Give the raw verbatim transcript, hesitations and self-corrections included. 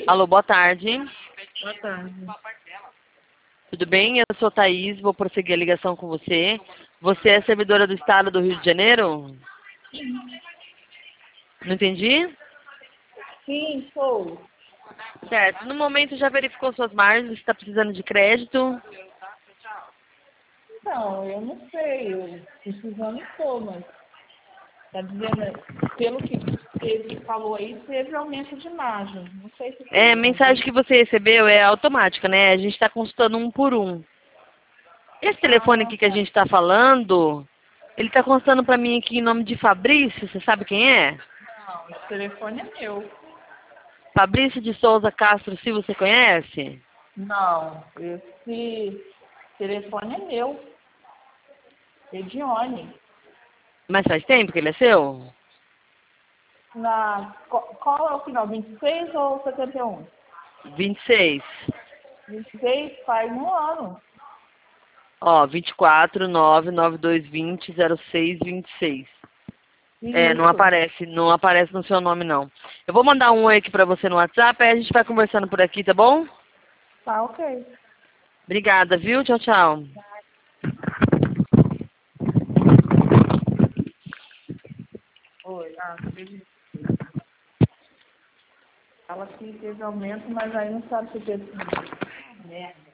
Alô, boa tarde. Boa tarde. Tudo bem? Eu sou Thaís, vou prosseguir a ligação com você. Você é servidora do Estado do Rio de Janeiro? Não entendi? Sim, sou. Certo. No momento já verificou suas margens, está precisando de crédito? Não, eu não sei. Eu precisando sou, mas tá dizendo, pelo que ele falou aí, teve aumento de margem. Não sei se É, a teve mensagem aumento. que você recebeu é automática, né? A gente está consultando um por um. Esse telefone Ah, aqui que a tá. gente está falando, ele está constando para mim aqui em nome de Fabrício, você sabe quem é? Não, esse telefone é meu. Fabrício de Souza Castro Silva, você conhece? Não, esse telefone é meu. Edione. Mas faz tempo que ele é seu? Na, qual qual é o final? vinte e seis ou setenta e um? vinte e seis. vinte e seis faz um ano. Ó, vinte e quatro, nove, nove dois vinte, zero seis vinte e seis. É, não Isso. aparece, não aparece no seu nome não. Eu vou mandar um oi aqui pra você no WhatsApp, aí a gente vai conversando por aqui, tá bom? Tá ok. Obrigada, viu? Tchau, tchau. Oi. Ah, teve. Fala que teve aumento, mas aí não sabe se teve. Merda.